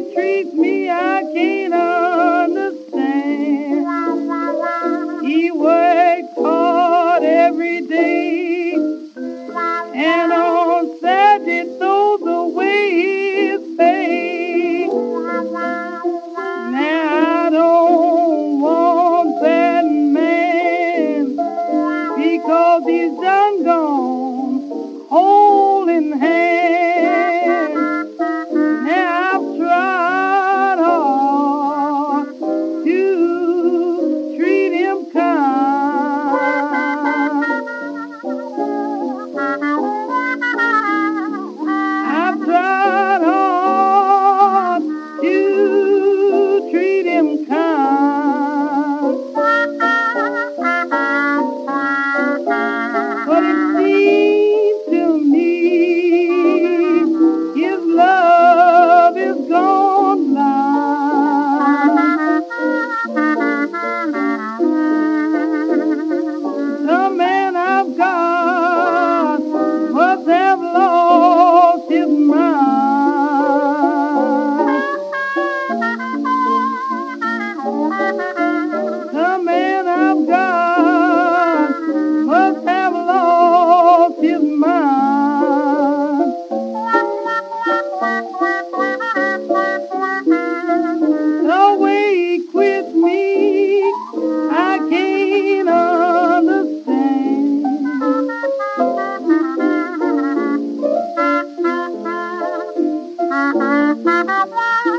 treats me, I can't understand. He works hard every day, and on Saturday throws away his pay. Now I don't want that man because he's done gone holding hand. Now I've tried hard to treat him kind. I've tried hard to treat him kind. But it seems to me his love is gone blind. The man I've got must have lost his mind. The man I've got must have lost his mind. The way he quit me, I can't understand.